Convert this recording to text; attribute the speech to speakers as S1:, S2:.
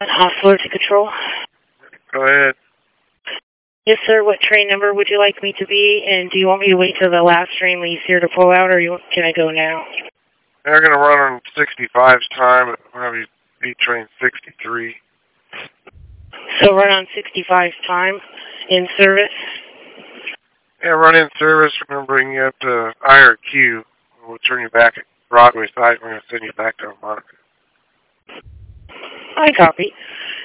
S1: Hostler to control.
S2: Go ahead.
S1: Yes, sir. What train number would you like me to be? And do you want me to wait till the last train leaves here to pull out, or can I go now?
S2: They're going to run on 65's time. It'll probably be train 63.
S1: So run on 65's time in service?
S2: Yeah, run in service. We're going to bring you up to IRQ. We'll turn you back at Broadway side. We're going to send you back to Monica.
S1: I copy.